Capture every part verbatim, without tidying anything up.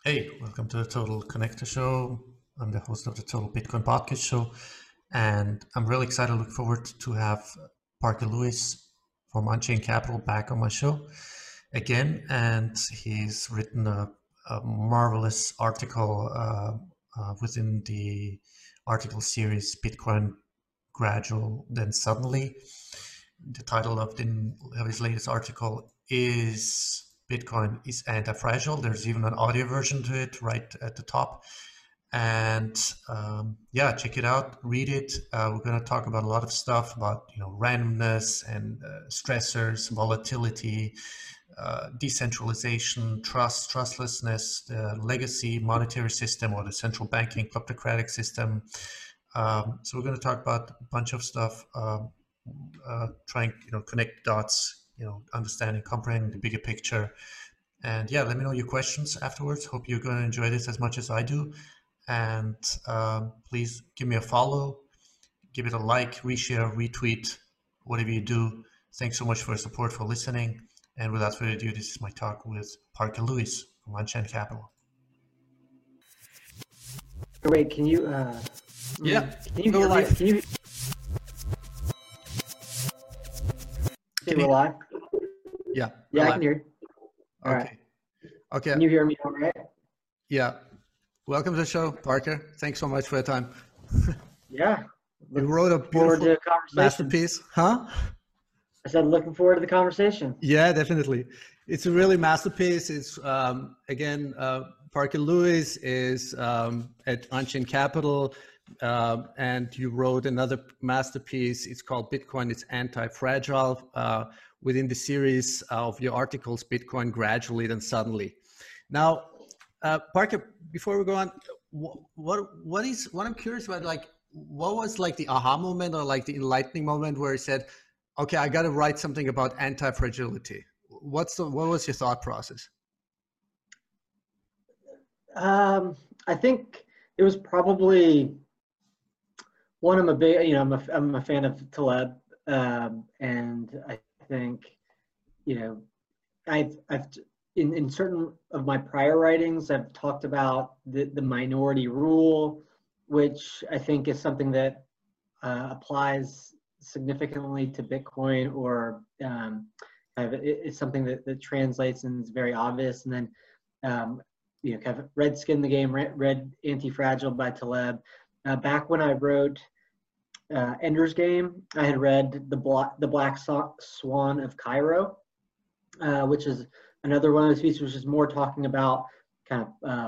Hey, welcome to the Total Connector Show. I'm the host of the Total Bitcoin Podcast Show, and I'm really excited. Look forward to have Parker Lewis from Unchained Capital back on my show again, and he's written a, a marvelous article uh, uh, within the article series Bitcoin Gradual Then Suddenly. The title of, the, of his latest article is Bitcoin is Anti-Fragile. There's even an audio version to it right at the top. And um, yeah, check it out, read it. Uh, we're going to talk about a lot of stuff about you know randomness and uh, stressors, volatility, uh, decentralization, trust, trustlessness, the legacy monetary system or the central banking kleptocratic system. Um, so we're going to talk about a bunch of stuff. Um, uh, trying you know connect dots, you know understanding, comprehending the bigger picture. And yeah, let me know your questions afterwards. Hope you're going to enjoy this as much as I do. And um, please give me a follow, give it a like, reshare, retweet, whatever you do. Thanks so much for your support, for listening. And without further ado, this is my talk with Parker Lewis from Unchained Capital. Wait, can you uh Yeah, can you go hear me? live. Can you Can we're you- live? Yeah, Yeah, we're I live. can hear you. All right. Okay. Okay. Can you hear me all right? Yeah. Welcome to the show, Parker. Thanks so much for your time. Yeah. You Looking wrote a forward beautiful to a conversation. masterpiece, huh? I said looking forward to the conversation. Yeah, definitely. It's a really masterpiece. It's um, again, uh, Parker Lewis is um, at Unchained Capital, um, and you wrote another masterpiece. It's called Bitcoin It's Anti-Fragile, uh, within the series of your articles, Bitcoin Gradually Then Suddenly. Now, uh, Parker, before we go on, what, what what is what I'm curious about, like, what was like the aha moment or like the enlightening moment where you said, okay, I got to write something about anti-fragility. What's the, what was your thought process? Um, I think it was probably one. I'm a big, you know, I'm a I'm a fan of Taleb, um, and I think, you know, I've I've in in certain of my prior writings, I've talked about the the minority rule, which I think is something that uh, applies significantly to Bitcoin, or um, kind of it, it's something that, that translates and is very obvious. And then, um, you know, kind of read Skin the Game, read, read Anti-Fragile by Taleb. Uh, back when I wrote uh, Ender's Game, I had read the Black, the Black Swan of Cairo, uh, which is another one of those pieces, which is more talking about kind of uh,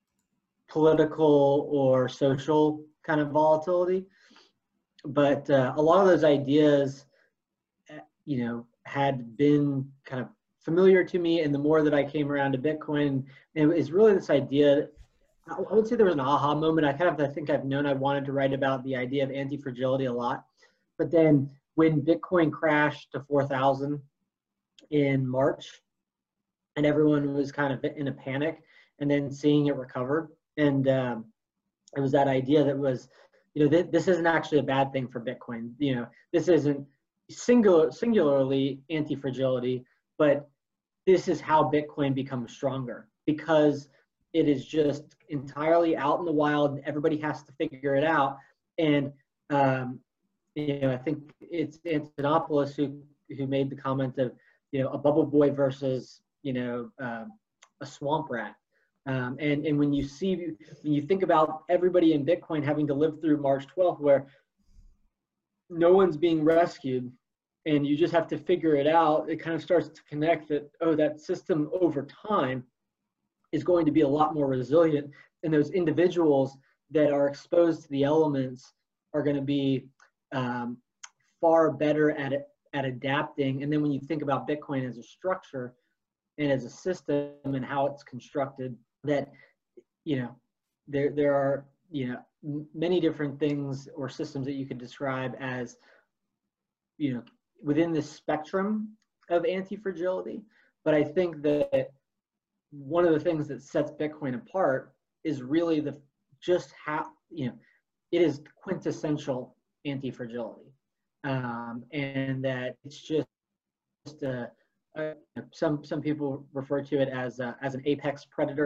political or social kind of volatility. But uh, a lot of those ideas, you know, had been kind of familiar to me. And the more that I came around to Bitcoin, it was really this idea. I would say there was an aha moment. I kind of, I think I've known I wanted to write about the idea of anti-fragility a lot. But then when Bitcoin crashed to four thousand in March, and everyone was kind of in a panic, and then seeing it recover, and um, it was that idea that was, you know, th- this isn't actually a bad thing for Bitcoin. You know, this isn't singular, singularly anti-fragility, but this is how Bitcoin becomes stronger, because it is just entirely out in the wild. And everybody has to figure it out. And um, you know, I think it's Antonopoulos who who made the comment of, you know, a bubble boy versus, you know, um, a swamp rat. Um, and, and when you see, when you think about everybody in Bitcoin having to live through March twelfth, where no one's being rescued and you just have to figure it out, it kind of starts to connect that, oh, that system over time is going to be a lot more resilient. And those individuals that are exposed to the elements are going to be um, far better at it, at adapting. And then when you think about Bitcoin as a structure and as a system and how it's constructed, that, you know, there there are, you know, many different things or systems that you could describe as, you know, within the spectrum of anti-fragility. But I think that one of the things that sets Bitcoin apart is really the just how, you know, it is quintessential anti-fragility, um, and that it's just, just a, a, some some people refer to it as a, as an apex predator.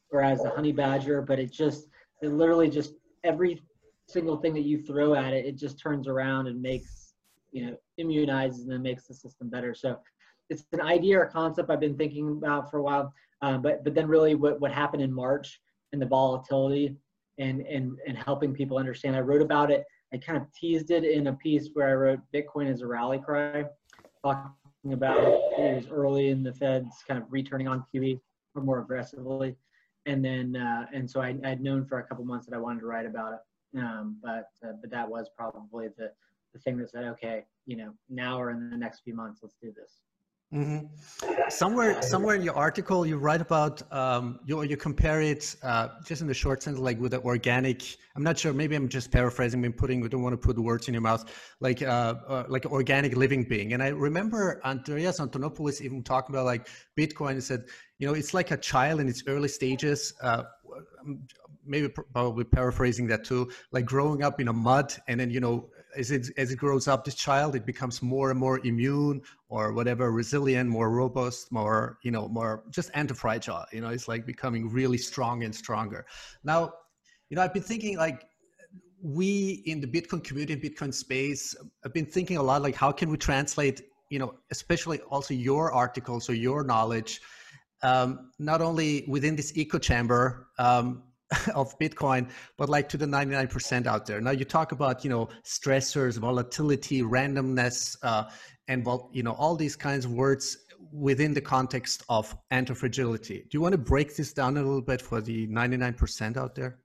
or as the honey badger, but it just, it literally just every single thing that you throw at it, it just turns around and makes, you know, immunizes and then makes the system better. So it's an idea or concept I've been thinking about for a while. Um, but but then really what, what happened in March and the volatility and, and, and helping people understand, I wrote about it. I kind of teased it in a piece where I wrote Bitcoin as a rally cry, talking about it was early in the Fed's kind of returning on Q E or more aggressively. And then, uh, and so I, I'd known for a couple months that I wanted to write about it. Um, but, uh, but that was probably the, the thing that said, okay, you know, now or in the next few months, let's do this. Mm-hmm. Somewhere, somewhere in your article, you write about um, you you compare it uh, just in the short sense, like with the organic. I'm not sure. Maybe I'm just paraphrasing. I'm putting. We don't want to put the words in your mouth. Like uh, uh, like an organic living being. And I remember Andreas Antonopoulos even talking about like Bitcoin. He said, you know, it's like a child in its early stages. Uh, maybe probably paraphrasing that too. Like growing up in a mud, and then you know. As it, as it grows up, this child, it becomes more and more immune or whatever, resilient, more robust, more, you know, more just anti-fragile, you know, it's like becoming really strong and stronger. Now, you know, I've been thinking like we in the Bitcoin community, Bitcoin space, I've been thinking a lot, like how can we translate, you know, especially also your articles or your knowledge, um, not only within this echo chamber, um, of Bitcoin, but like to the ninety-nine percent out there. Now you talk about, you know, stressors, volatility, randomness, uh, and, you know, all these kinds of words within the context of anti-fragility. Do you want to break this down a little bit for the ninety-nine percent out there?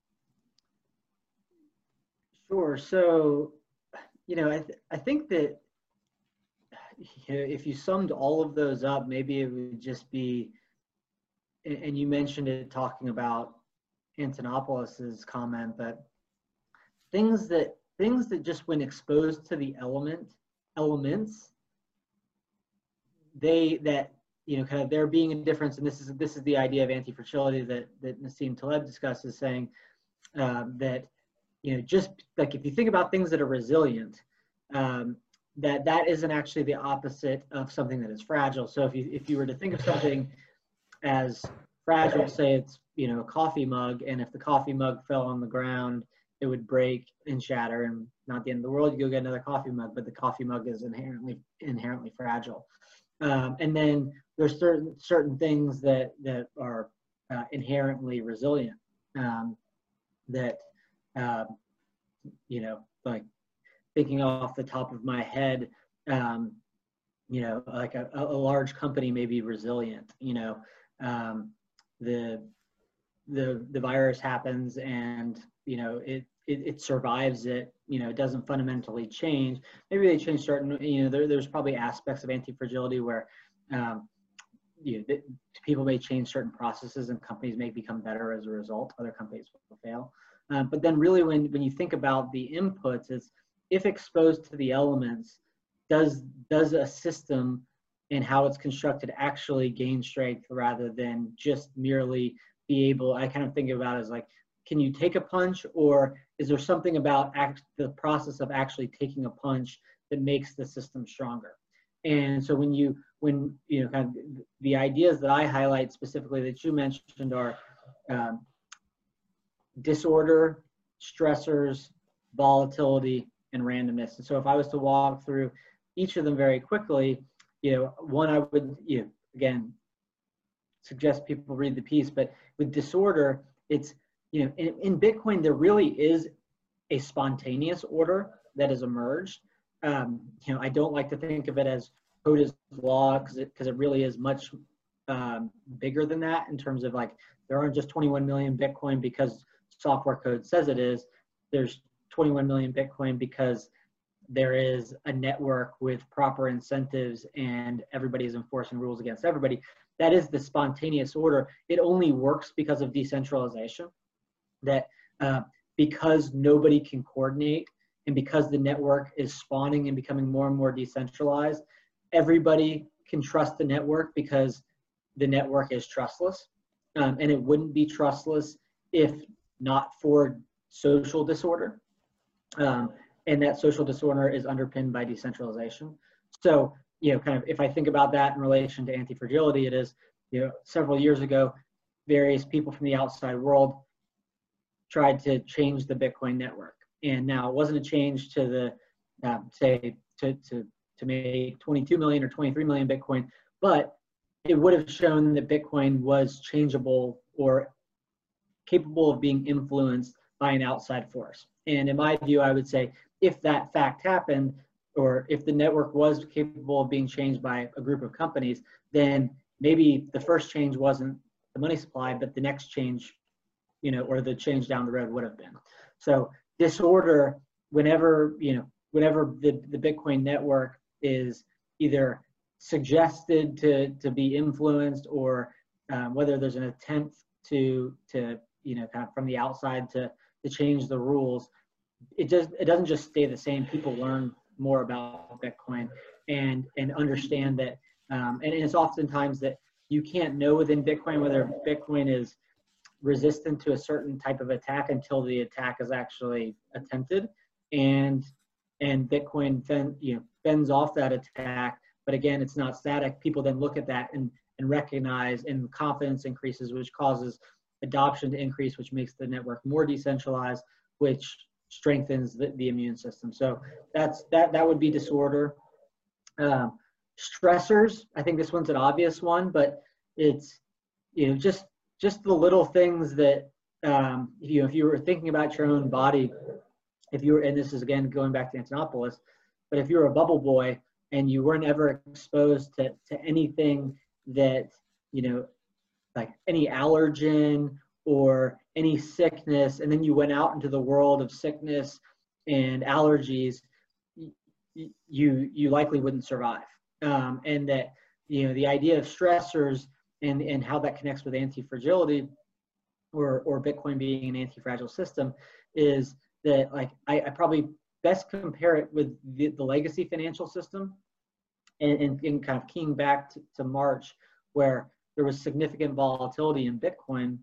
Sure. So, you know, I, th I think that you know, if you summed all of those up, maybe it would just be, and you mentioned it talking about Antonopoulos's comment, but things that things that just when exposed to the element elements, they that you know kind of there being a difference, and this is this is the idea of anti-fragility that that Nassim Taleb discusses, saying um, that you know just like if you think about things that are resilient, um, that that isn't actually the opposite of something that is fragile. So if you if you were to think of something as fragile, say it's you know a coffee mug, and if the coffee mug fell on the ground, it would break and shatter, and not the end of the world. You go get another coffee mug, but the coffee mug is inherently inherently fragile. Um, and then there's certain certain things that that are uh, inherently resilient. Um, that uh, you know, like thinking off the top of my head, um, you know, like a, a large company may be resilient. You know, um, the the the virus happens, and you know it, it it survives it. You know, it doesn't fundamentally change. Maybe they change certain. You know, there, there's probably aspects of anti-fragility where um, you know the, people may change certain processes, and companies may become better as a result. Other companies will fail. Um, but then, really, when when you think about the inputs, is if exposed to the elements, does does a system and how it's constructed actually gain strength rather than just merely be able, I kind of think about it as like, can you take a punch, or is there something about act, the process of actually taking a punch that makes the system stronger? And so when you, when, you know, kind of the ideas that I highlight specifically that you mentioned are um, disorder, stressors, volatility, and randomness. And so if I was to walk through each of them very quickly, you know, one I would, you know, again, suggest people read the piece, but with disorder, it's, you know, in, in Bitcoin, there really is a spontaneous order that has emerged. Um, you know, I don't like to think of it as Hoda's law, because it, because it really is much um, bigger than that in terms of like, there aren't just twenty-one million Bitcoin because software code says it is. There's twenty-one million Bitcoin because there is a network with proper incentives and everybody is enforcing rules against everybody. That is the spontaneous order. It only works because of decentralization. That uh, because nobody can coordinate, and because the network is spawning and becoming more and more decentralized, everybody can trust the network because the network is trustless. Um, and it wouldn't be trustless if not for social disorder. Um, and that social disorder is underpinned by decentralization. So, you know, kind of if I think about that in relation to anti-fragility, it is, you know, several years ago, various people from the outside world tried to change the Bitcoin network. And now it wasn't a change to the, uh, say, to, to, to make twenty-two million or twenty-three million Bitcoin, but it would have shown that Bitcoin was changeable or capable of being influenced by an outside force. And in my view, I would say if that fact happened, or if the network was capable of being changed by a group of companies, then maybe the first change wasn't the money supply, but the next change, you know, or the change down the road would have been. So disorder, whenever, you know, whenever the, the Bitcoin network is either suggested to, to be influenced, or um, whether there's an attempt to, to, you know, kind of from the outside to, to change the rules, it just, it doesn't just stay the same. People learn more about Bitcoin and, and understand that, um, and it's oftentimes that you can't know within Bitcoin whether Bitcoin is resistant to a certain type of attack until the attack is actually attempted, and and Bitcoin then, you know, fends off that attack. But again, it's not static. People then look at that and and recognize, and confidence increases, which causes adoption to increase, which makes the network more decentralized, which strengthens the, the immune system. So that's that that would be disorder. Um, stressors, I think this one's an obvious one, but it's, you know, just just the little things that, um, if you if you were thinking about your own body, if you were, and this is again going back to Antonopoulos, but if you were a bubble boy and you weren't ever exposed to to anything that, you know, like any allergen or any sickness, and then you went out into the world of sickness and allergies, you you likely wouldn't survive. Um, and that, you know, the idea of stressors and and how that connects with anti-fragility, or or Bitcoin being an anti-fragile system, is that, like, I, I probably best compare it with the, the legacy financial system, and, and, and kind of keying back to, to March, where there was significant volatility in Bitcoin,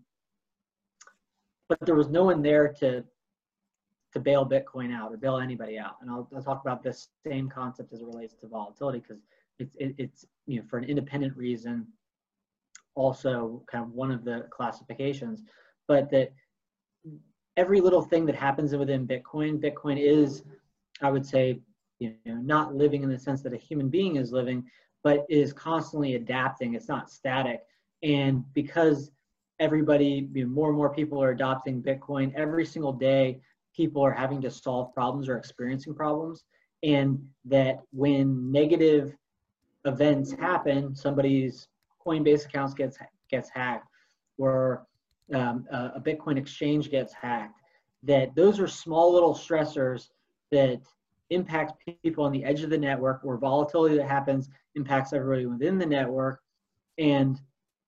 but there was no one there to to bail Bitcoin out or bail anybody out. And I'll, I'll talk about this same concept as it relates to volatility, because it's it, it's you know, for an independent reason, also kind of one of the classifications. But that every little thing that happens within Bitcoin, Bitcoin is, I would say, you know, not living in the sense that a human being is living, but is constantly adapting. It's not static. And because everybody, you know, more and more people are adopting Bitcoin, every single day, people are having to solve problems or experiencing problems. And that when negative events happen, somebody's Coinbase accounts gets gets hacked, or um, a, a Bitcoin exchange gets hacked, that those are small little stressors that impact people on the edge of the network, or volatility that happens impacts everybody within the network. And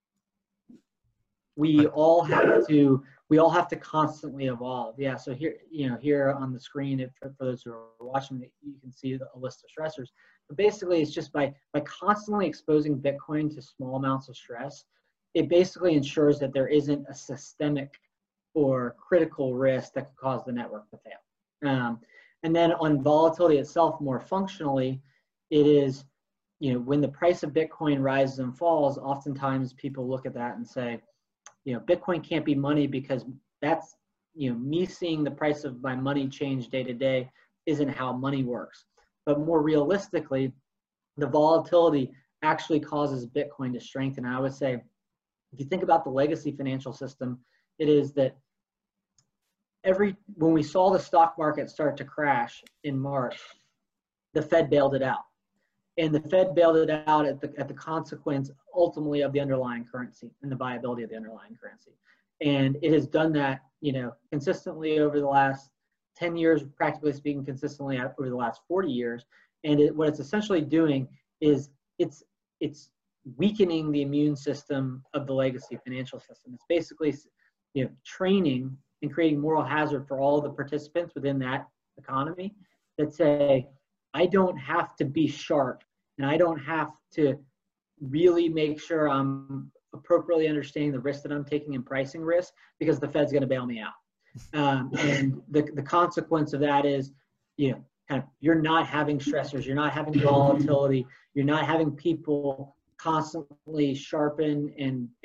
we all have to we all have to constantly evolve. Yeah, so here, you know, here on the screen, if, for those who are watching, you can see a list of stressors. But basically, it's just by by constantly exposing Bitcoin to small amounts of stress, it basically ensures that there isn't a systemic or critical risk that could cause the network to fail. Um, and then on volatility itself, more functionally, it is, you know, when the price of Bitcoin rises and falls, oftentimes people look at that and say, you know, Bitcoin can't be money, because that's, you know, me seeing the price of my money change day to day isn't how money works. But more realistically, the volatility actually causes Bitcoin to strengthen. I would say, if you think about the legacy financial system, it is that every, when we saw the stock market start to crash in March, the Fed bailed it out. And the Fed bailed it out at the, at the consequence, ultimately, of the underlying currency and the viability of the underlying currency. And it has done that, you know, consistently over the last ten years, practically speaking, consistently over the last forty years. And it, what it's essentially doing is it's, it's weakening the immune system of the legacy financial system. It's basically, you know, training and creating moral hazard for all the participants within that economy that say, I don't have to be sharp, and I don't have to really make sure I'm appropriately understanding the risk that I'm taking and pricing risk, because the Fed's going to bail me out. Um, and the, the consequence of that is, you know, kind of, you're not having stressors, you're not having volatility, you're not having people constantly sharpen and, and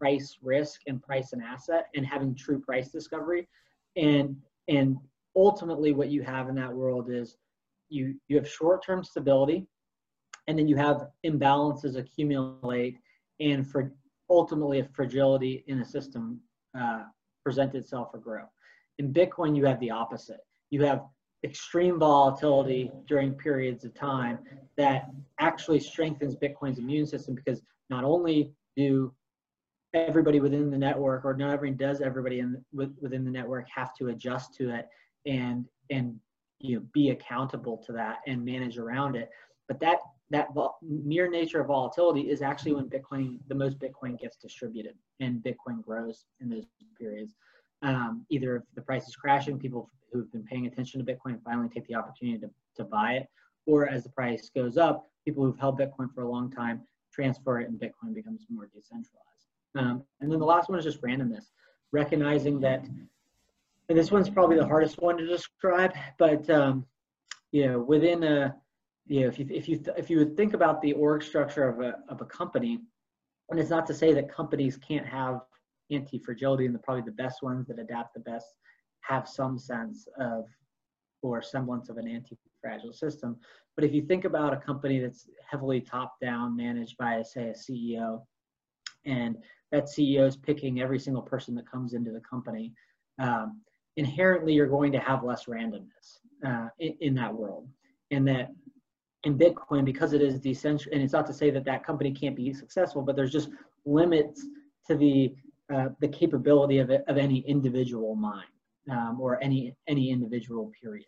price risk and price an asset and having true price discovery. And, and ultimately what you have in that world is you, you have short-term stability, and then you have imbalances accumulate, and for ultimately a fragility in a system uh, present itself or grow. In Bitcoin, you have the opposite. You have extreme volatility during periods of time that actually strengthens Bitcoin's immune system, because not only do everybody within the network, or not everyone does everybody in within the network have to adjust to it and and you know be accountable to that and manage around it, but that that mere nature of volatility is actually when Bitcoin, the most Bitcoin gets distributed and Bitcoin grows in those periods. Um, either if the price is crashing, people who've been paying attention to Bitcoin finally take the opportunity to, to buy it, or as the price goes up, people who've held Bitcoin for a long time transfer it and Bitcoin becomes more decentralized. Um, and then the last one is just randomness, recognizing that, and this one's probably the hardest one to describe, but um, you know, within a, you know, if you if you if you would think about the org structure of a of a company, and it's not to say that companies can't have anti-fragility, and the, probably the best ones that adapt the best have some sense of or semblance of an anti-fragile system. But if you think about a company that's heavily top-down, managed by, say, a C E O, and that C E O is picking every single person that comes into the company, um, inherently you're going to have less randomness uh, in, in that world. And that in Bitcoin, because it is decentral, and it's not to say that that company can't be successful, but there's just limits to the uh, the capability of it, of any individual mind um, or any any individual period.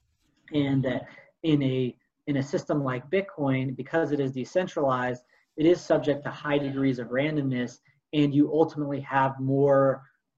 And that in a in a system like Bitcoin, because it is decentralized, it is subject to high degrees of randomness, and you ultimately have more,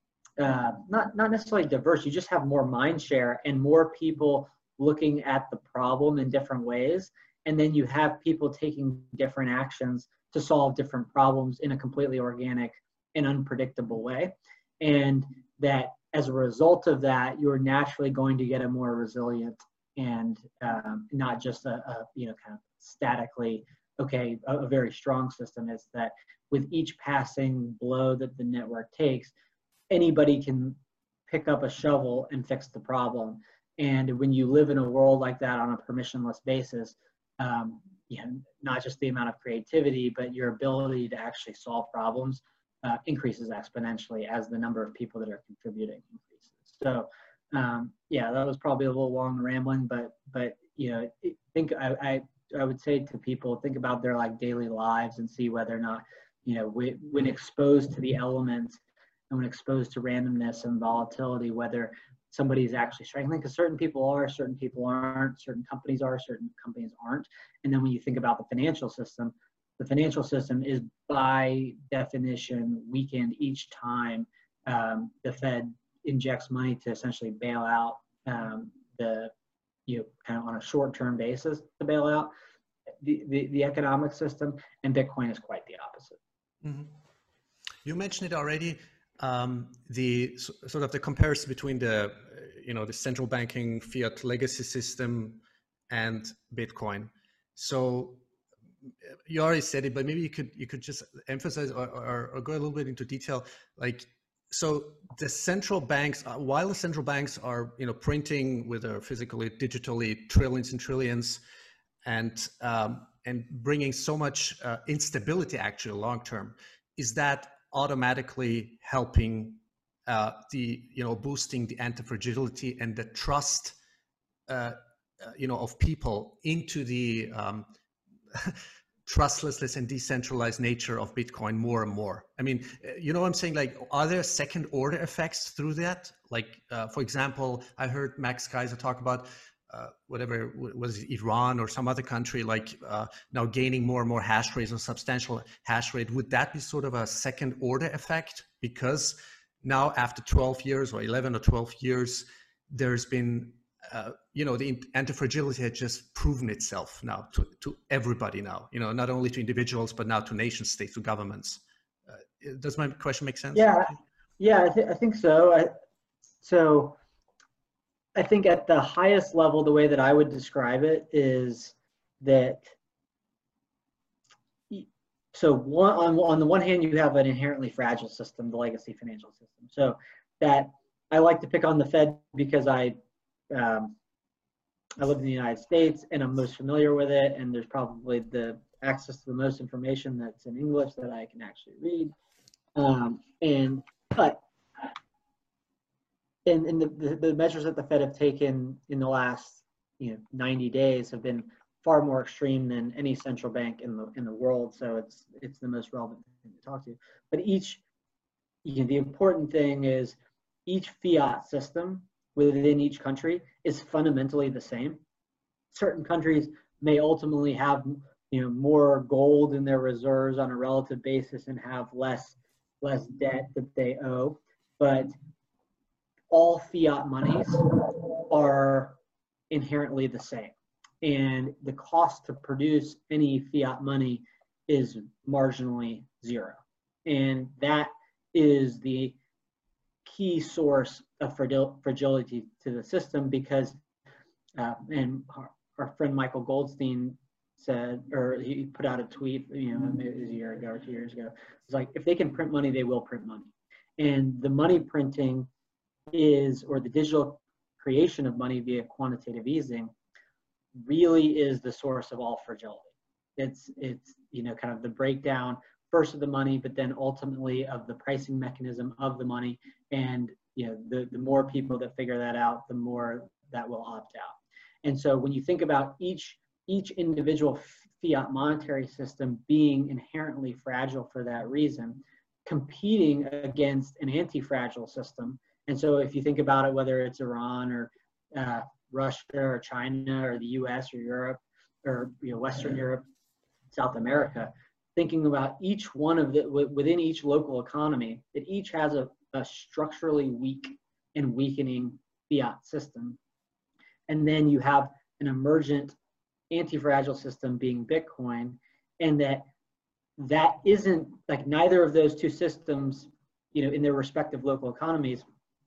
uh, not, not necessarily diverse, you just have more mind share and more people looking at the problem in different ways. And then you have people taking different actions to solve different problems in a completely organic and unpredictable way. And that as a result of that, you're naturally going to get a more resilient and um, not just a, a, you know, kind of statically, okay, a, a very strong system. Is that with each passing blow that the network takes, anybody can pick up a shovel and fix the problem. And when you live in a world like that on a permissionless basis, um, you know, not just the amount of creativity, but your ability to actually solve problems uh, increases exponentially as the number of people that are contributing increases. So, um, yeah, that was probably a little long rambling, but but you know, think I, I I would say to people, think about their like daily lives and see whether or not, you know, we, when exposed to the elements and when exposed to randomness and volatility, whether somebody's actually struggling, because certain people are, certain people aren't, certain companies are, certain companies aren't. And then when you think about the financial system, the financial system is by definition weakened each time um, the Fed injects money to essentially bail out um, the, you know, kind of on a short-term basis to bail out the, the, the economic system, and Bitcoin is quite the opposite. Mm-hmm. You mentioned it already. Um, the sort of the comparison between the, you know, the central banking fiat legacy system and Bitcoin. So you already said it, but maybe you could you could just emphasize or, or, or go a little bit into detail. Like, so the central banks, uh, while the central banks are, you know, printing whether physically, digitally, trillions and trillions, and um, and bringing so much uh, instability actually long term, is that automatically helping uh, the, you know, boosting the anti-fragility and the trust, uh, uh, you know, of people into the um, trustless and decentralized nature of Bitcoin more and more? I mean, you know what I'm saying? Like, are there second order effects through that? Like, uh, for example, I heard Max Kaiser talk about Uh, whatever was it, Iran or some other country, like uh, now gaining more and more hash rates or substantial hash rate. Would that be sort of a second order effect? Because now after twelve years or eleven or twelve years, there's been, uh, you know, the anti-fragility had just proven itself now to, to everybody now, you know, not only to individuals, but now to nation states, to governments. Uh, does my question make sense? Yeah, yeah, I, th- I think so. I, so I think at the highest level, the way that I would describe it is that so one on, on the one hand, you have an inherently fragile system, the legacy financial system. So that I like to pick on the Fed because I um, I live in the United States and I'm most familiar with it, and there's probably the access to the most information that's in English that I can actually read. Um, and but and, and the, the, the measures that the Fed have taken in the last you know ninety days have been far more extreme than any central bank in the in the world. So it's it's the most relevant thing to talk to. But each you know, the important thing is each fiat system within each country is fundamentally the same. Certain countries may ultimately have you know more gold in their reserves on a relative basis and have less less debt that they owe, but all fiat monies are inherently the same, and the cost to produce any fiat money is marginally zero, and that is the key source of fragility to the system. Because uh, and our, our friend Michael Goldstein said, or he put out a tweet, you know, maybe it was a year ago or two years ago. It's like, if they can print money, they will print money. And the money printing is, or the digital creation of money via quantitative easing, really is the source of all fragility. It's, it's you know, kind of the breakdown first of the money, but then ultimately of the pricing mechanism of the money. And you know, the, the more people that figure that out, the more that will opt out. And so when you think about each, each individual fiat monetary system being inherently fragile for that reason, competing against an anti-fragile system. And so if you think about it, whether it's Iran or uh, Russia or China or the U S or Europe or you know, Western Europe, South America, thinking about each one of the, within each local economy, that each has a, a structurally weak and weakening fiat system. And then you have an emergent anti-fragile system being Bitcoin, and that that isn't, like, neither of those two systems, you know, in their respective local economies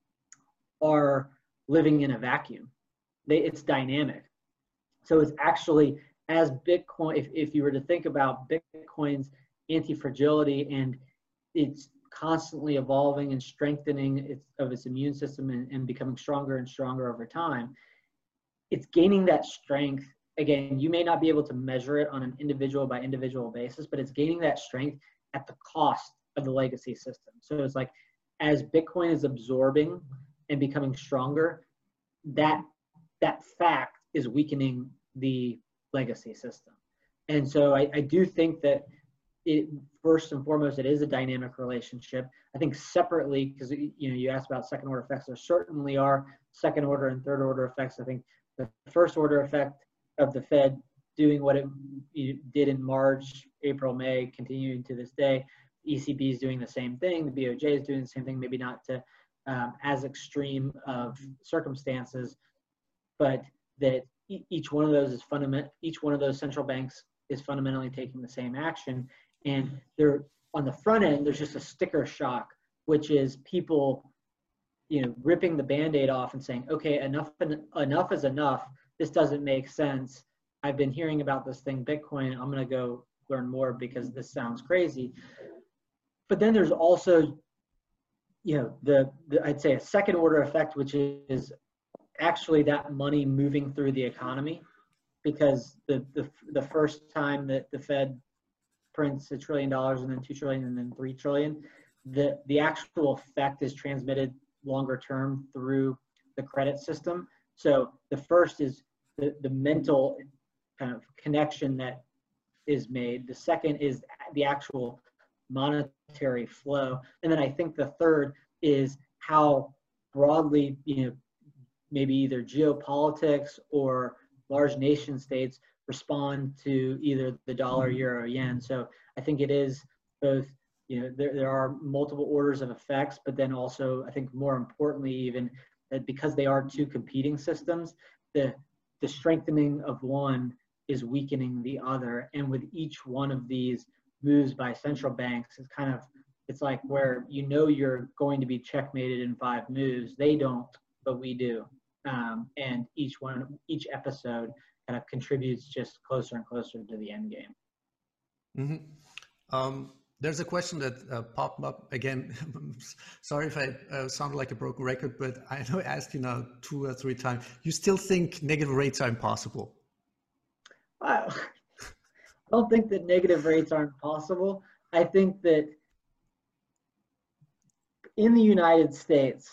are living in a vacuum. They, it's dynamic. So it's actually, as Bitcoin, if, if you were to think about Bitcoin's anti-fragility and it's constantly evolving and strengthening its, of its immune system and, and becoming stronger and stronger over time, it's gaining that strength. Again, you may not be able to measure it on an individual by individual basis, but it's gaining that strength at the cost of the legacy system. So it's like, as Bitcoin is absorbing and becoming stronger, that, that fact is weakening the legacy system. And so I, I do think that it, first and foremost, it is a dynamic relationship. I think separately, because you know, you asked about second order effects, there certainly are second order and third order effects. I think the first order effect of the Fed doing what it did in March, April, May, continuing to this day, E C B is doing the same thing, the B O J is doing the same thing, maybe not to um, as extreme of circumstances, but that each one of those is fundamental, each one of those central banks is fundamentally taking the same action. And they're on the front end, there's just a sticker shock, which is people, you know, ripping the Band-Aid off and saying, okay, enough, enough is enough. This doesn't make sense. I've been hearing about this thing, Bitcoin. I'm going to go learn more because this sounds crazy. But then there's also, you know, the, the I'd say a second order effect, which is actually that money moving through the economy, because the, the, the first time that the Fed prints a trillion dollars and then two trillion and then three trillion, the, the actual effect is transmitted longer term through the credit system. So the first is the, the mental kind of connection that is made. The second is the actual monetary flow. And then I think the third is how broadly, you know, maybe either geopolitics or large nation states respond to either the dollar, euro, yen. So I think it is both, you know, there, there are multiple orders of effects, but then also I think more importantly even that because they are two competing systems, the, the strengthening of one is weakening the other. And with each one of these moves by central banks, it's kind of, it's like where you know you're going to be checkmated in five moves. They don't, but we do. Um, and each one, each episode kind of contributes just closer and closer to the end game. Mm-hmm. Um, there's a question that uh, popped up again. Sorry if I uh, sound like a broken record, but I know I asked you now two or three times. You still think negative rates are impossible? I don't think that negative rates aren't possible. I think that in the United States,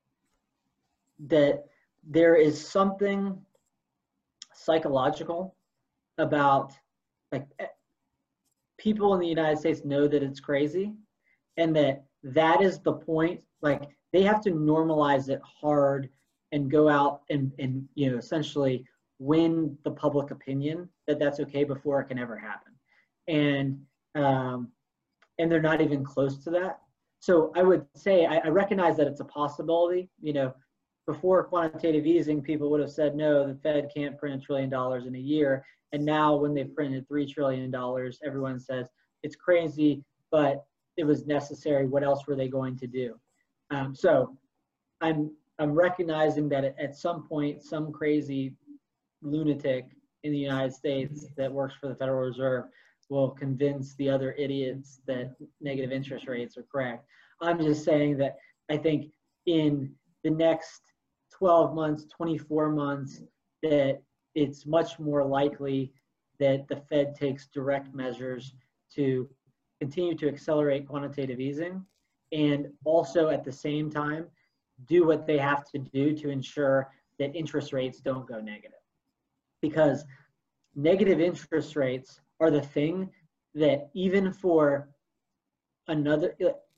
that there is something psychological about, like, people in the United States know that it's crazy, and that that is the point. Like, they have to normalize it hard and go out and, and you know, essentially win the public opinion that that's okay before it can ever happen. And um, and they're not even close to that. So I would say, I, I recognize that it's a possibility. You know, before quantitative easing, people would have said, no, the Fed can't print a trillion dollars in a year. And now when they've printed three trillion dollars, everyone says it's crazy, but it was necessary. What else were they going to do? Um, so I'm, I'm recognizing that at some point, some crazy lunatic in the United States that works for the Federal Reserve will convince the other idiots that negative interest rates are correct. I'm just saying that I think in the next twelve months, twenty-four months, that it's much more likely that the Fed takes direct measures to continue to accelerate quantitative easing, and also at the same time do what they have to do to ensure that interest rates don't go negative. Because negative interest rates are the thing that even for another,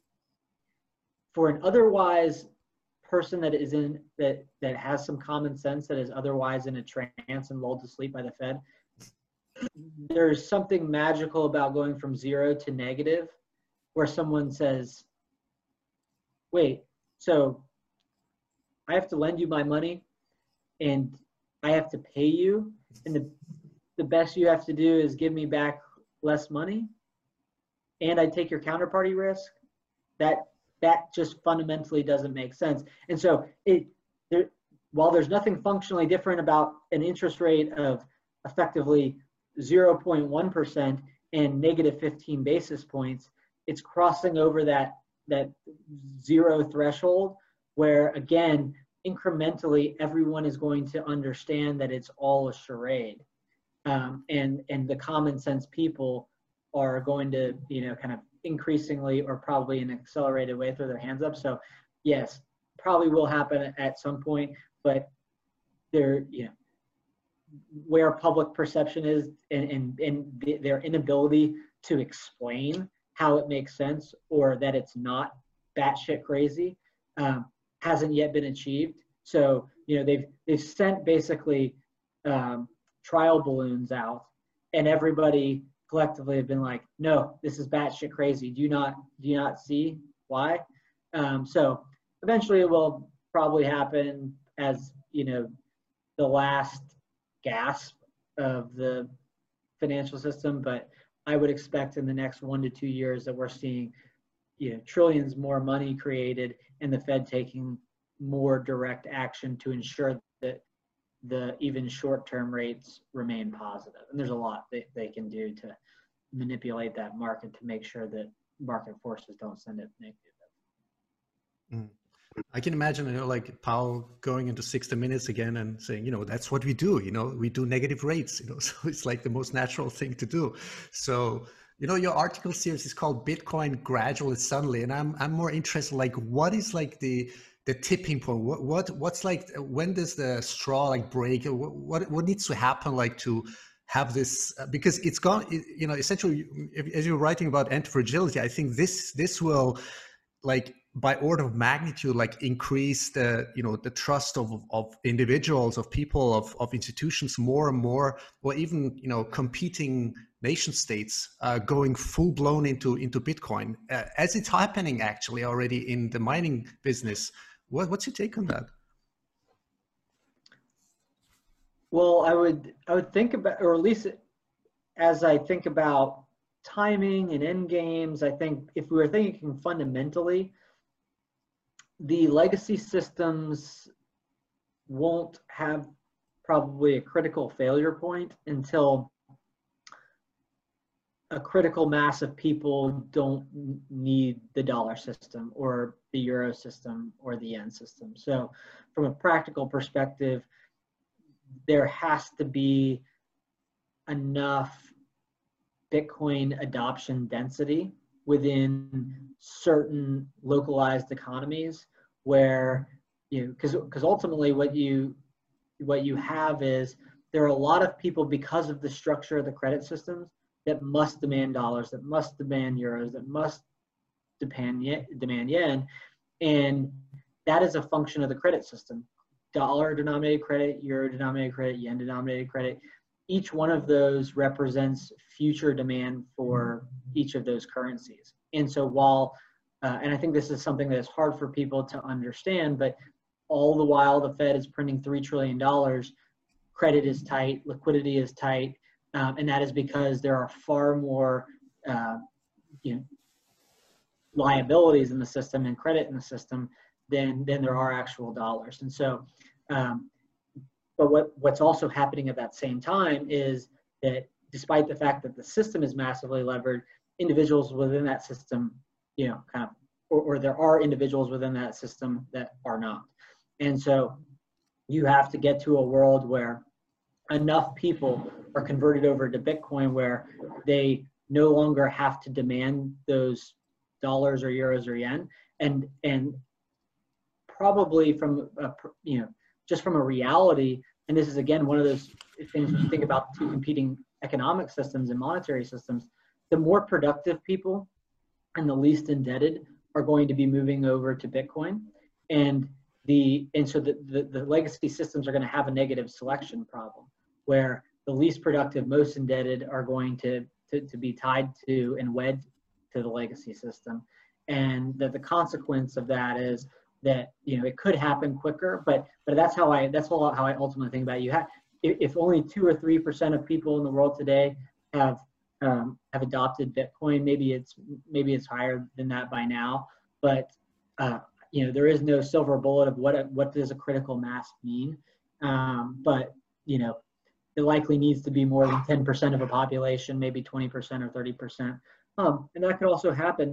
for an otherwise person that is in, that, that has some common sense, that is otherwise in a trance and lulled to sleep by the Fed, there's something magical about going from zero to negative, where someone says, wait, so I have to lend you my money and I have to pay you, and the, the best you have to do is give me back less money, and I take your counterparty risk? That that just fundamentally doesn't make sense. And so it there, while there's nothing functionally different about an interest rate of effectively zero point one percent and negative fifteen basis points, it's crossing over that that zero threshold where, again, incrementally everyone is going to understand that it's all a charade. Um, and, and the common sense people are going to, you know, kind of increasingly or probably in an accelerated way throw their hands up. So yes, probably will happen at some point, but they're, you know, where public perception is and, and, and their inability to explain how it makes sense or that it's not batshit crazy um, hasn't yet been achieved. So, you know, they've, they've sent basically um, trial balloons out, and everybody collectively have been like, no, this is batshit crazy. Do you not, do you not see why? Um, so eventually it will probably happen as, you know, the last gasp of the financial system, but I would expect in the next one to two years that we're seeing, you know, trillions more money created and the Fed taking more direct action to ensure that the even short-term rates remain positive. And there's a lot that they can do to manipulate that market to make sure that market forces don't send it negative. Mm. I can imagine, you know, like Powell going into sixty minutes again and saying, you know, that's what we do, you know, we do negative rates, you know, so it's like the most natural thing to do. So, you know, your article series is called Bitcoin Gradually Suddenly. And I'm, I'm more interested, like, what is like the, the tipping point? What, what, what's like, when does the straw like break? What, what, what needs to happen like to have this, uh, because it's gone, it, you know, essentially, if, as you're writing about anti-fragility, I think this, this will, like, by order of magnitude, like increase the, you know, the trust of, of individuals, of people, of, of institutions more and more, or even, you know, competing nation states uh, going full blown into, into Bitcoin, uh, as it's happening actually already in the mining business. What, what's your take on that? Well, I would, I would think about, or at least as I think about timing and end games, I think if we were thinking fundamentally, the legacy systems won't have probably a critical failure point until a critical mass of people don't need the dollar system or the euro system or the yen system. So from a practical perspective, there has to be enough Bitcoin adoption density within certain localized economies where, you know, because because ultimately what you what you have is there are a lot of people, because of the structure of the credit systems, that must demand dollars, that must demand euros, that must demand yen, demand yen, and that is a function of the credit system. Dollar denominated credit, euro denominated credit, yen denominated credit. Each one of those represents future demand for each of those currencies. And so while, uh, and I think this is something that is hard for people to understand, but all the while the Fed is printing three trillion dollars, credit is tight, liquidity is tight, um, and that is because there are far more uh, you know, liabilities in the system and credit in the system than, than there are actual dollars. And so, um, but what, what's also happening at that same time is that despite the fact that the system is massively levered, individuals within that system, you know, kind of, or, or there are individuals within that system that are not. And so you have to get to a world where enough people are converted over to Bitcoin where they no longer have to demand those dollars or euros or yen. And, and probably from, a, you know, just from a reality, and this is again one of those things when you think about two competing economic systems and monetary systems, the more productive people and the least indebted are going to be moving over to Bitcoin. And the and so the, the, the legacy systems are going to have a negative selection problem where the least productive, most indebted are going to, to, to be tied to and wed to the legacy system. And that the consequence of that is that, you know, it could happen quicker, but but that's how I that's all how I ultimately think about it. You have if, if only two or three percent of people in the world today have um, have adopted Bitcoin, maybe it's maybe it's higher than that by now. But uh, you know, there is no silver bullet of what a, what does a critical mass mean. Um, but you know, it likely needs to be more than ten percent of a population, maybe twenty percent or thirty percent, um, and that could also happen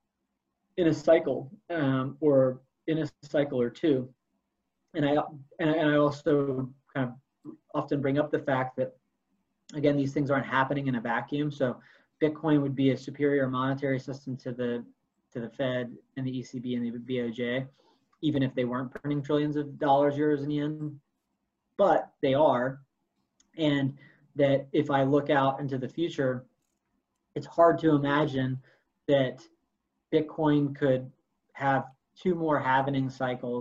in a cycle um, or in a cycle or two. And I, and I, and I also kind of often bring up the fact that, again, these things aren't happening in a vacuum. So Bitcoin would be a superior monetary system to the, to the Fed and the E C B and the B O J, even if they weren't printing trillions of dollars, euros, and yen, but they are. And that if I look out into the future, it's hard to imagine that Bitcoin could have two more halvening cycles,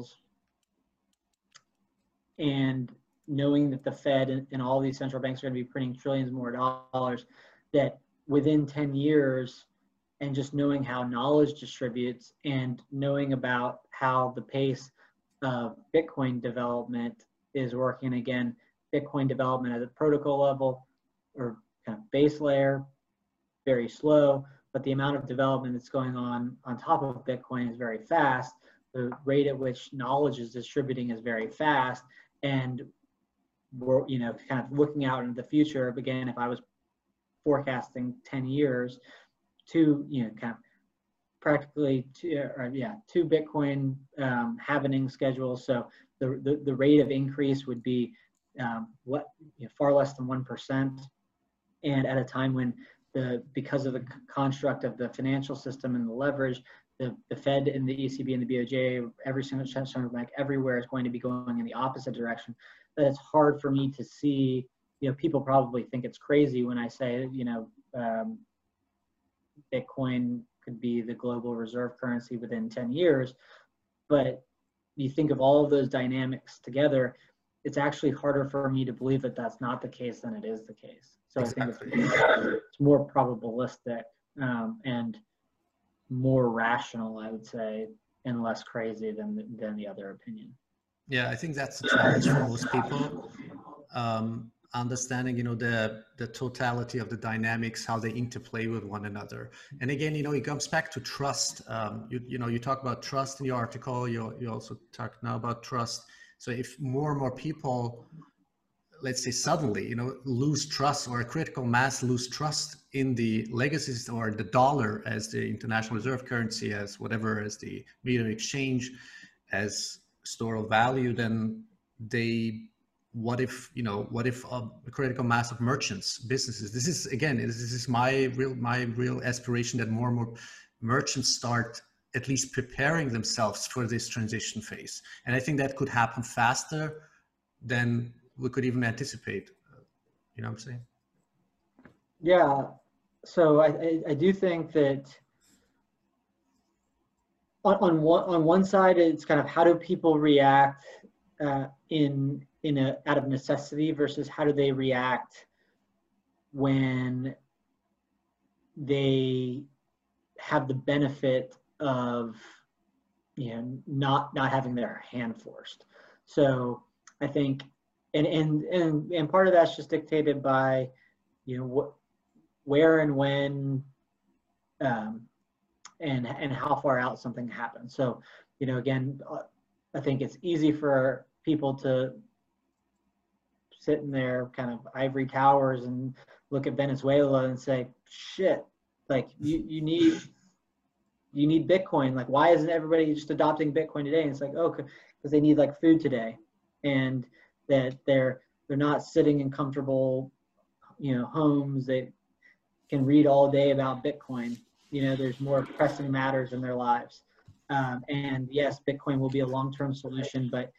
and knowing that the Fed and, and all these central banks are going to be printing trillions more dollars, that within ten years, and just knowing how knowledge distributes and knowing about how the pace of Bitcoin development is working, again, Bitcoin development at the protocol level or kind of base layer, very slow, but the amount of development that's going on on top of Bitcoin is very fast. The rate at which knowledge is distributing is very fast. And we're, you know, kind of looking out into the future, again, if I was forecasting ten years, two, you know, kind of practically two, or yeah, two Bitcoin um, halvening schedules. So the, the, the rate of increase would be um, what, you know, far less than one percent. And at a time when the, because of the construct of the financial system and the leverage, the, the Fed and the E C B and the B O J, every single central bank everywhere is going to be going in the opposite direction. That it's hard for me to see, you know, people probably think it's crazy when I say, you know, um, Bitcoin could be the global reserve currency within ten years. But you think of all of those dynamics together, it's actually harder for me to believe that that's not the case than it is the case. So exactly. I think it's, it's more probabilistic um, and more rational, I would say, and less crazy than than the other opinion. Yeah, I think that's the challenge for most people. Um, understanding, you know, the the totality of the dynamics, how they interplay with one another. And again, you know, it comes back to trust. Um, you you know, you talk about trust in your article. You you also talk now about trust. So if more and more people, let's say suddenly, you know, lose trust, or a critical mass lose trust in the legacies or the dollar as the international reserve currency, as whatever, as the medium of exchange, as store of value, then they, what if, you know, what if a critical mass of merchants, businesses, this is, again, this is my real, my real aspiration, that more and more merchants start at least preparing themselves for this transition phase. And I think that could happen faster than we could even anticipate. You know what I'm saying? Yeah. So I, I, I do think that on, on one on one side, it's kind of how do people react uh, in in a out of necessity versus how do they react when they have the benefit of, you know, not not having their hand forced. So I think, and and and and part of that's just dictated by, you know, what, where and when, um, and and how far out something happens. So, you know, again, uh, I think it's easy for people to sit in their kind of ivory towers and look at Venezuela and say, shit, like you you need you need Bitcoin. Like, why isn't everybody just adopting Bitcoin today? And it's like, oh, because they need like food today, and that they're they're not sitting in comfortable, you know, homes. They can read all day about Bitcoin. You know, there's more pressing matters in their lives. Um, and yes, Bitcoin will be a long-term solution, but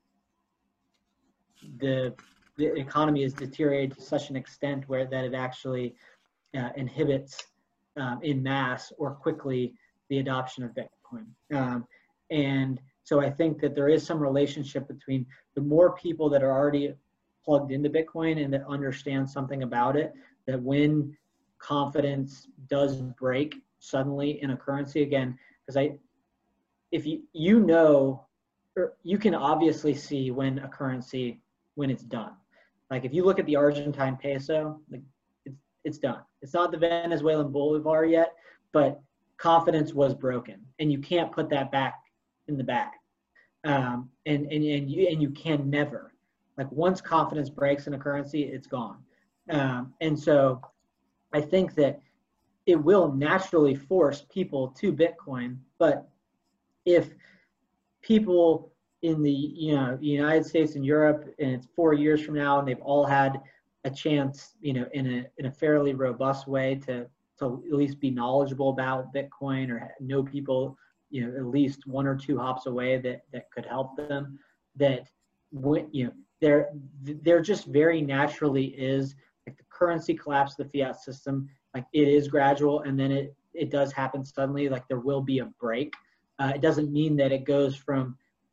the the economy is deteriorated to such an extent where that it actually uh, inhibits um, in mass or quickly the adoption of Bitcoin. Um, and so I think that there is some relationship between the more people that are already plugged into Bitcoin and that understand something about it, that when confidence does break suddenly in a currency, again, because I, if you, you know, or you can obviously see when a currency, when it's done. Like if you look at the Argentine peso, like it's, it's done. It's not the Venezuelan bolivar yet, but confidence was broken and you can't put that back in the bag. Um, and, and, and, you, and you can never. Like once confidence breaks in a currency, it's gone. Um, and so I think that it will naturally force people to Bitcoin, but if people in the, you know, United States and Europe, and it's four years from now, and they've all had a chance, you know, in a in a fairly robust way to to at least be knowledgeable about Bitcoin or know people, you know, at least one or two hops away that that could help them. That when, you know, there there just very naturally is, like the currency collapse of the fiat system, like it is gradual, and then it it does happen suddenly. Like there will be a break. Uh, it doesn't mean that it goes from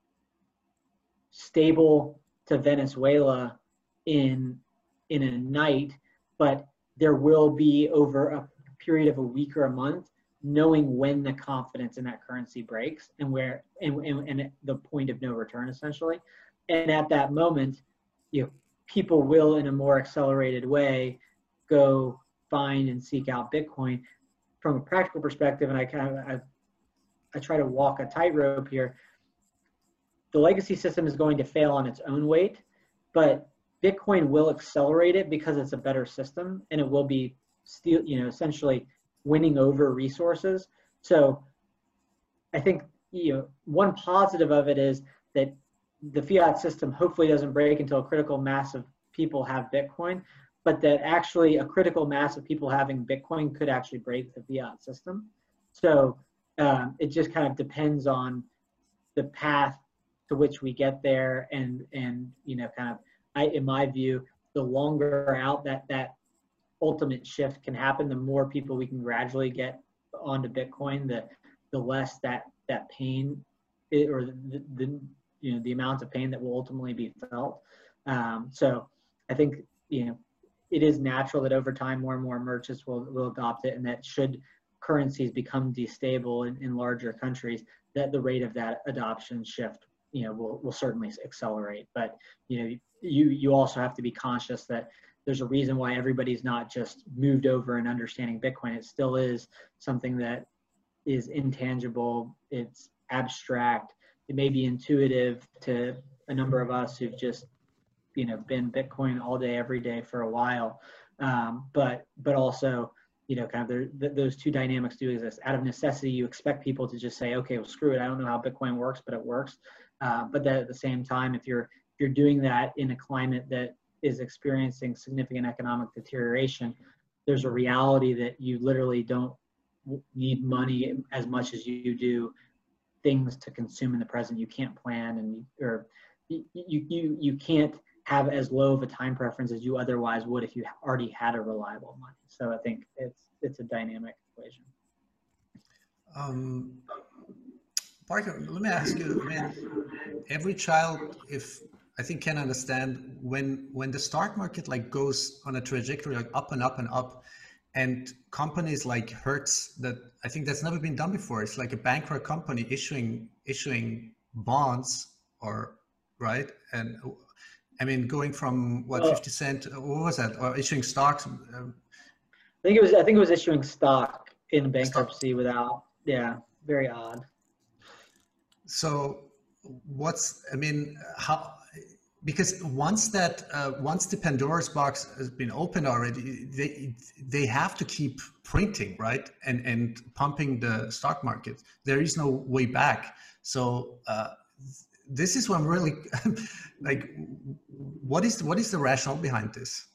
stable to Venezuela in in a night, but there will be over a period of a week or a month, knowing when the confidence in that currency breaks and where and, and, and the point of no return essentially. And at that moment, you know, people will in a more accelerated way go find and seek out Bitcoin. From a practical perspective, and I kind of I, I try to walk a tightrope here, the legacy system is going to fail on its own weight, but Bitcoin will accelerate it because it's a better system and it will be still, you know, essentially winning over resources. So I think, you know, one positive of it is that the fiat system hopefully doesn't break until a critical mass of people have Bitcoin, but that actually a critical mass of people having Bitcoin could actually break the fiat system. So um, it just kind of depends on the path to which we get there, and and you know, kind of, I, in my view, the longer out that that ultimate shift can happen, the more people we can gradually get onto Bitcoin, the the less that that pain, it, or the, the you know the amount of pain that will ultimately be felt. Um, so I think, you know, it is natural that over time more and more merchants will will adopt it, and that should currencies become destable in, in larger countries, that the rate of that adoption shift, you know, will, will certainly accelerate. But, you know, you, you also have to be conscious that there's a reason why everybody's not just moved over and understanding Bitcoin. It still is something that is intangible. It's abstract. It may be intuitive to a number of us who've just, you know, been Bitcoin all day, every day for a while. Um, but, but also you know, kind of there, th- those two dynamics do exist. Out of necessity, you expect people to just say, okay, well, screw it. I don't know how Bitcoin works, but it works. Uh, but that at the same time, if you're if you're doing that in a climate that is experiencing significant economic deterioration, there's a reality that you literally don't need money as much as you do things to consume in the present. You can't plan, and or you you you can't have as low of a time preference as you otherwise would if you already had a reliable money. So I think it's it's a dynamic equation. Um, Parker, let me ask you, man, every child, if I think can understand when when the stock market like goes on a trajectory like up and up and up, and companies like Hertz, that I think that's never been done before. It's like a bankrupt company issuing issuing bonds, or right, and I mean going from what Well, fifty cent, what was that, or issuing stocks. Um, I think it was I think it was issuing stock in bankruptcy stock. without, yeah, very odd. So what's, I mean, how, because once that, uh, once the Pandora's box has been opened already, they they have to keep printing, right? And and pumping the stock market. There is no way back. So uh, this is what I'm really like, what is, what is the rationale behind this?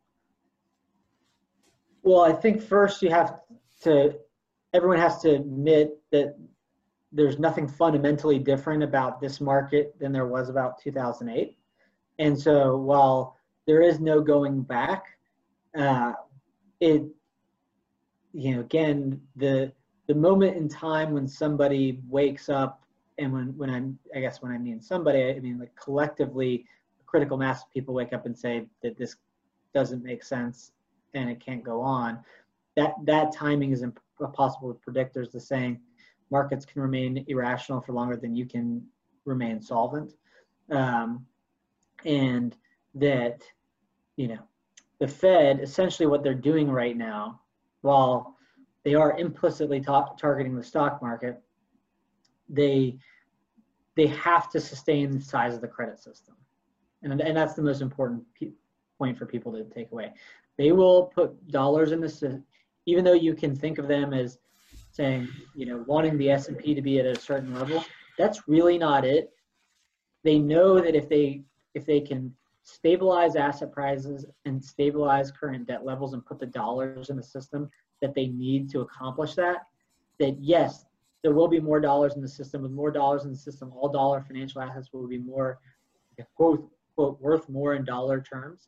Well, I think first you have to, everyone has to admit that there's nothing fundamentally different about this market than there was about two thousand eight. And so while there is no going back, uh, it, you know, again, the the moment in time when somebody wakes up, and when, when I'm, I guess when I mean somebody, I mean like collectively, a critical mass of people wake up and say that this doesn't make sense and it can't go on, that, that timing is impossible to predict. There's the saying, markets can remain irrational for longer than you can remain solvent. Um, and that, you know, the Fed, essentially what they're doing right now, while they are implicitly ta- targeting the stock market, they, they have to sustain the size of the credit system. And, and that's the most important pe- point for people to take away. They will put dollars in this, even though you can think of them as saying, you know, wanting the S and P to be at a certain level, that's really not it. They know that if they if they can stabilize asset prices and stabilize current debt levels and put the dollars in the system that they need to accomplish that, that yes, there will be more dollars in the system. With more dollars in the system, all dollar financial assets will be more, quote, quote, worth more in dollar terms.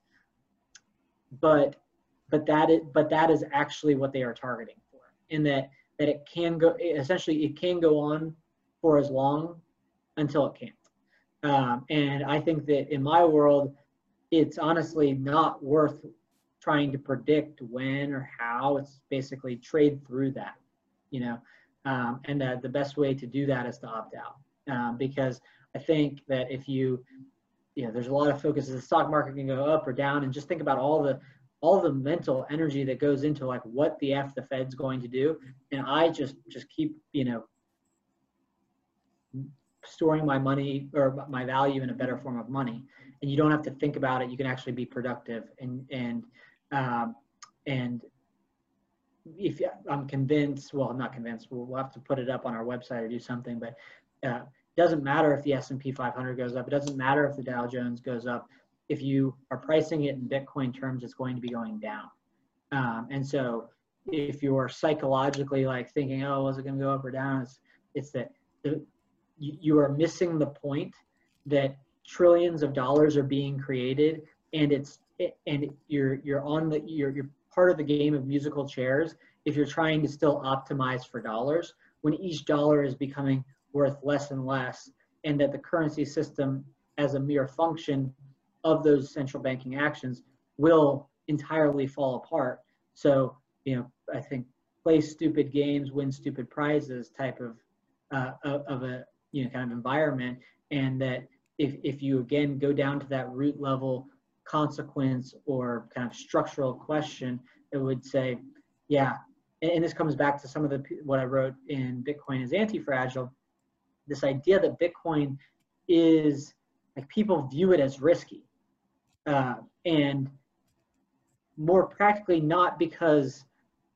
But but that is but that is actually what they are targeting for, in that that it can go, essentially it can go on for as long until it can't. Um, and I think that in my world, it's honestly not worth trying to predict when or how. It's basically trade through that, you know, um, and that the best way to do that is to opt out. Um, because I think that if you, you know, there's a lot of focus, the stock market can go up or down, and just think about all the all the mental energy that goes into like what the F the Fed's going to do. And I just, just keep, you know, storing my money or my value in a better form of money. And you don't have to think about it. You can actually be productive. And, and, um, and if I'm convinced, well, I'm not convinced, we'll, we'll have to put it up on our website or do something, but uh, it doesn't matter if the S and P five hundred goes up. It doesn't matter if the Dow Jones goes up. If you are pricing it in Bitcoin terms, it's going to be going down. Um, and so if you're psychologically like thinking, oh, is it going to go up or down? It's, it's that the, you, you are missing the point that trillions of dollars are being created, and it's and you're you're on the you're you're part of the game of musical chairs if you're trying to still optimize for dollars when each dollar is becoming worth less and less, and that the currency system as a mere function of those central banking actions will entirely fall apart. So, you know, I think play stupid games, win stupid prizes type of uh, of a, you know, kind of environment. And that if, if you, again, go down to that root level consequence or kind of structural question, it would say, yeah, and, and this comes back to some of the, what I wrote in Bitcoin is Anti-Fragile, this idea that Bitcoin is, like, people view it as risky. Uh, and more practically, not because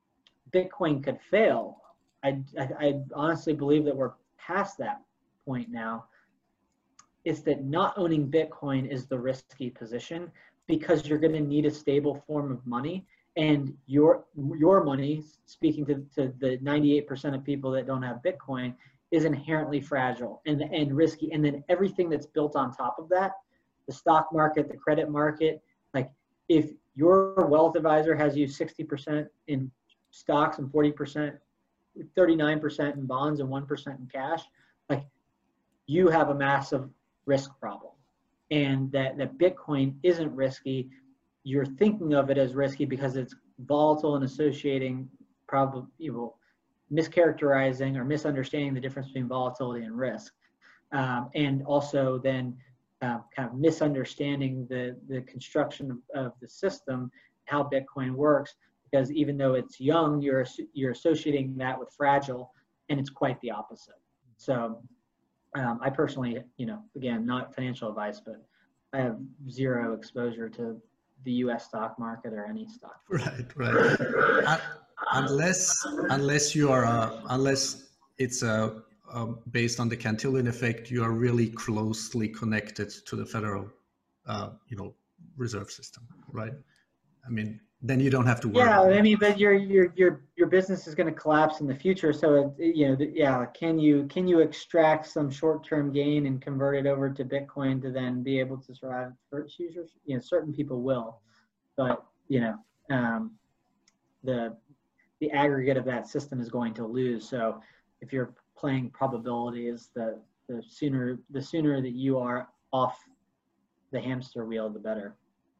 Bitcoin could fail. I, I, I honestly believe that we're past that point now. Is that not owning Bitcoin is the risky position, because you're going to need a stable form of money, and your your money, speaking to, to the ninety-eight percent of people that don't have Bitcoin, is inherently fragile and, and risky. And then everything that's built on top of that, the stock market, the credit market, like if your wealth advisor has you sixty percent in stocks and forty percent, thirty-nine percent in bonds and one percent in cash, like you have a massive risk problem. And that, that Bitcoin isn't risky. You're thinking of it as risky because it's volatile and associating probably, you know, mischaracterizing or misunderstanding the difference between volatility and risk. Um, and also then uh, kind of misunderstanding the, the construction of, of the system, how Bitcoin works, because even though it's young, you're, you're associating that with fragile, and it's quite the opposite. So um, I personally, you know, again, not financial advice, but I have zero exposure to the U S stock market or any stock. Right, right. Uh, unless, unless you are, uh, unless it's a, uh, based on the Cantillon effect, you are really closely connected to the federal, uh, you know, reserve system, right? I mean, then you don't have to worry. Yeah, I mean, but your your your your business is going to collapse in the future. So it, you know, yeah, can you can you extract some short-term gain and convert it over to Bitcoin to then be able to survive? First users, you know, certain people will, but you know, um, the the aggregate of that system is going to lose. So if you're playing probability, is the the sooner the sooner that you are off the hamster wheel, the better.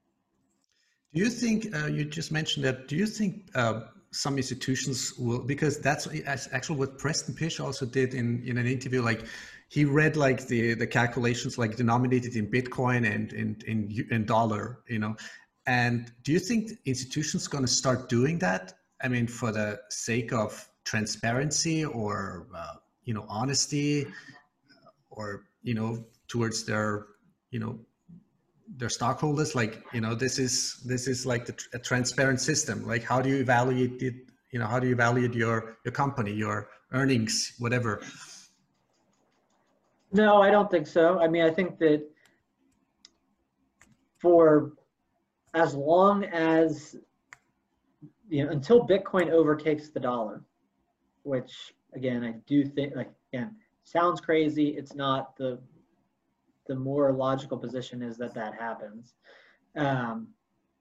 Do you think, uh, you just mentioned that, do you think uh, some institutions will, because that's actually what Preston Pysh also did in, in an interview, like he read like the, the calculations like denominated in Bitcoin and in, in, in dollar, you know, and do you think institutions going to start doing that? I mean, for the sake of transparency or, uh, you know, honesty or, you know, towards their, you know, their stockholders, like, you know, this is this is like the, a transparent system. Like, how do you evaluate it? You know, how do you evaluate your your company, your earnings, whatever? No, I don't think so. I mean, I think that for as long as, you know, until Bitcoin overtakes the dollar, which again, I do think, like, again, sounds crazy. It's not. The the more logical position is that that happens. Um,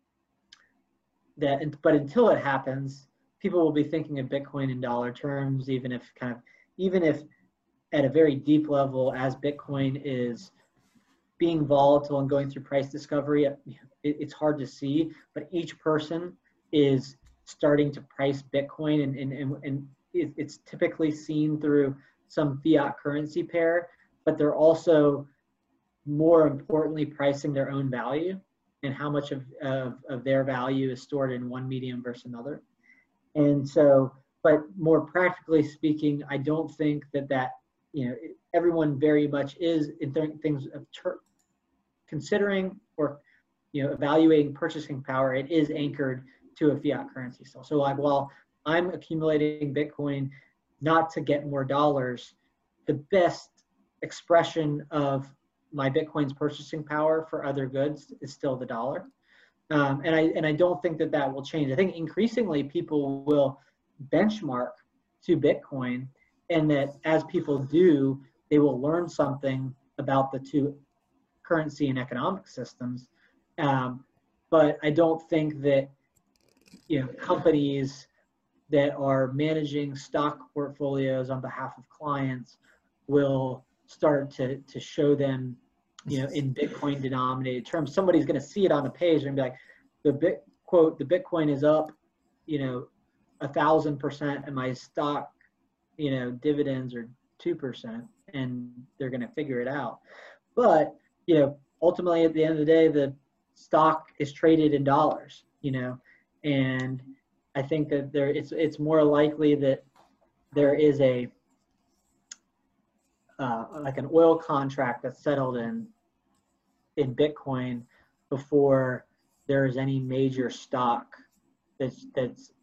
that, but until it happens, people will be thinking of Bitcoin in dollar terms, even if kind of, even if at a very deep level, as Bitcoin is being volatile and going through price discovery, it, it's hard to see, but each person is starting to price Bitcoin, and, and, and, and it, it's typically seen through some fiat currency pair, but they're also more importantly pricing their own value and how much of, of, of their value is stored in one medium versus another. And so, but more practically speaking, I don't think that that, you know, everyone very much is in th things of considering or, you know, evaluating purchasing power. It is anchored to a fiat currency still. So like, while I'm accumulating Bitcoin not to get more dollars, the best expression of my Bitcoin's purchasing power for other goods is still the dollar. Um, and I and I don't think that that will change. I think increasingly people will benchmark to Bitcoin, and that as people do, they will learn something about the two currency and economic systems. Um, but I don't think that, you know, companies that are managing stock portfolios on behalf of clients will start to, to show them, you know, in Bitcoin denominated terms. Somebody's going to see it on a page and be like, the bit quote, the Bitcoin is up, you know, a thousand percent, and my stock, you know, dividends are two percent, and they're going to figure it out. But, you know, ultimately at the end of the day, the stock is traded in dollars, you know, and I think that there, it's, it's more likely that there is a, Uh, like an oil contract that's settled in in Bitcoin before there is any major stock that's that's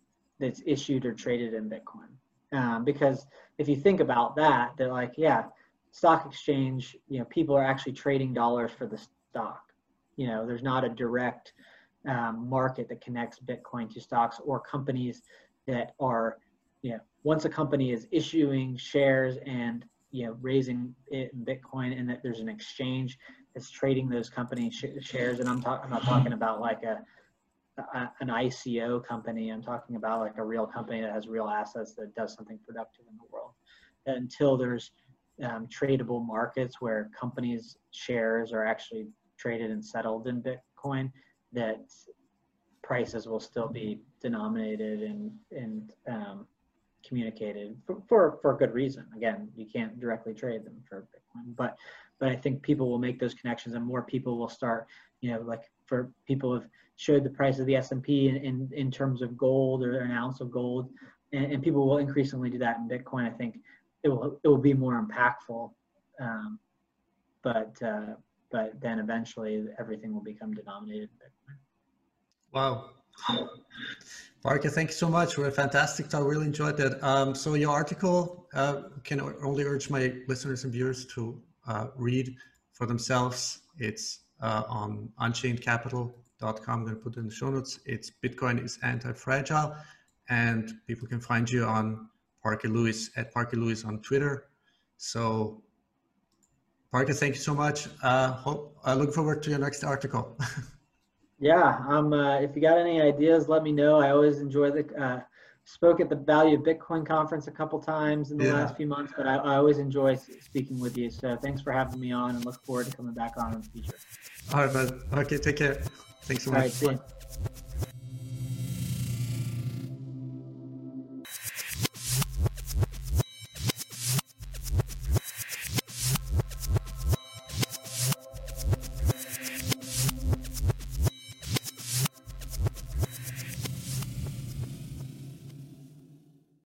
that's issued or traded in Bitcoin. Um, because if you think about that, they're like, yeah, stock exchange, you know, people are actually trading dollars for the stock. You know, there's not a direct um, market that connects Bitcoin to stocks or companies that are, you know, once a company is issuing shares and, you know, raising it in Bitcoin, and that there's an exchange that's trading those company sh shares. And I'm talking, I'm not talking about like a, a, an I C O company. I'm talking about like a real company that has real assets that does something productive in the world. Until there's um, tradable markets where companies' shares are actually traded and settled in Bitcoin, that prices will still be denominated and, and um, communicated for, for, for good reason. Again, you can't directly trade them for Bitcoin, but, but I think people will make those connections, and more people will start, you know, like for people have showed the price of the S and P in, in, in terms of gold or an ounce of gold, and, and people will increasingly do that in Bitcoin. I think it will, it will be more impactful, um, but, uh, but then eventually everything will become denominated in Bitcoin. Wow. Parker, thank you so much for a fantastic talk. Really enjoyed that. Um, so your article, uh, can only urge my listeners and viewers to uh, read for themselves. It's uh, on unchained capital dot com. I'm going to put it in the show notes. It's Bitcoin is Anti-Fragile, and people can find you on Parker Lewis at Parker Lewis on Twitter. So Parker, thank you so much. Uh, hope I look forward to your next article. Yeah, um, uh, if you got any ideas, let me know. I always enjoy the, uh, spoke at the Value of Bitcoin conference a couple times in the Yeah. last few months, but I, I always enjoy speaking with you. So thanks for having me on, and look forward to coming back on in the future. All right, man. Okay, take care. Thanks so All much. right, see you.